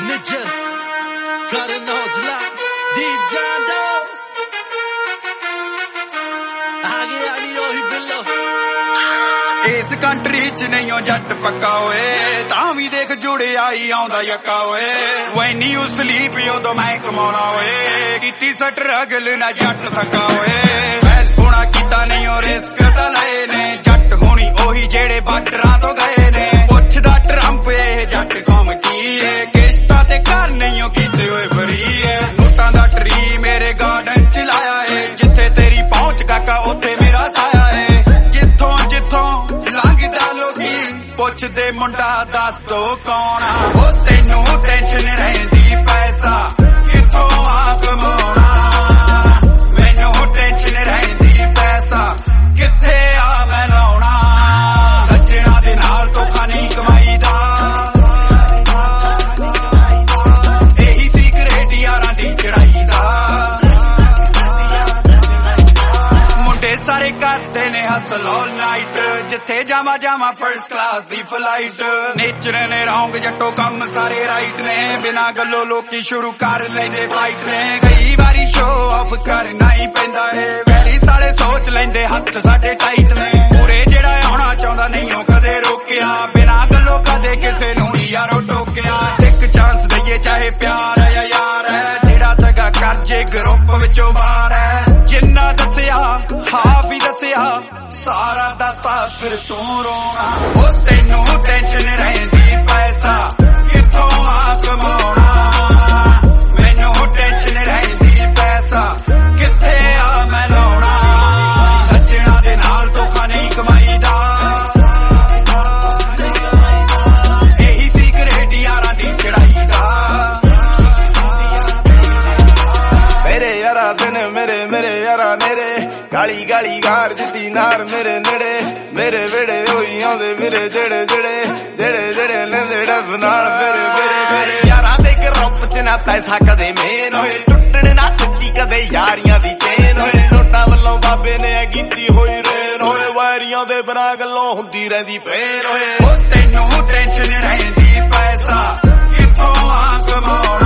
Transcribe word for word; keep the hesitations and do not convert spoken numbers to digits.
Ninja, Cutting Ojala, Deep Jando. आगे आगे ओही बिल्लो इस कंट्री च नहीं हो जट पक्का होए तां भी देख जुड़े आई आउंदा यक्का होए When you sleep उदों मैं कमाउणा होए कीती स्ट्रगल ना जट थक्का होए फैल होना कीता नहीं हो रिस्क तां लए ने जट होनी ओही जेड़े बार्डरां तो गए ने पुछदा ट्रंप ए जट कौम की है किश्तां ते घर नहीं हो कीते होए फ्री है नोटां दा ट्री मेरे गार्डन च लाया है जिथे तेरी पहुंच काका उत्थे मेरा साया है जिथों जिथों लंघदा लोकी पुछदे मुंडा दस दो कौन आ ओ तैनू टेंशन रहिंदी पैसा किथों आ कमाउणा मैनू टेंशन रहिंदी पैसा किथे आ मैं लाउणा सज्जणा दे नाल धोखा नहीं कमाईदा एही सीक्रेट यारां दी चढ़ाई दा मुंडे सारे करदे ने हसल ऑल नाइट जिथे जावा जावा फर्स्ट क्लास दी फ्लाइट नेचर ने रौंग जट्टो कम सारे राइट ने बिना गल्लो लोकी शुरू कर लेंदे फाइट ने कई बारी शो ऑफ करना ही पैंदा है वैरी साले सोच लेंदे हथ साडे टाइट ने पूरे जेड़ा आउणा चाहुंदा नहीं हो कदे रोकिया बिना गल्लो कदे किसे नूं नहीं यारो टोकिया एक चांस दईए चाहे प्यार है या यार है जेड़ा दगा कर जे ग्रुप विचों बाहर है जिन्ना दसिया हाफ ही दसिया सारा दसा फिर तू रोना ओ तैनू टेंशन रहिंदी पैसा किथों आ कमाउणा मैनू टेंशन रहिंदी पैसा किथे आ मैं लाउणा सज्जणा दे नाल धोखा नहीं कमाईदा एही सीक्रेट यारां दी चढ़ाई दा मेरे यारा दिन मेरे मेरे यारा नेरे गाली गाली गार जिती नार मेरे नेड़े मेरे वेड़े होई आउंदे मेरे जेड़े जेड़े जेड़े जेड़े लेंदे डब नाल मेरे मेरे मेरे यारां दे ग्रुप च ना पैसा कदे मेन होए टुटण ना टुटी कदे यारियां दी चेन होए नोटां वल्लों बाबे ने कीती होई रेन होए वारियां दे बिना गल्लों हुंदी रहिंदी फेर होए ओ तैनू टेंशन रहिंदी पैसा किथों आ कमाउणा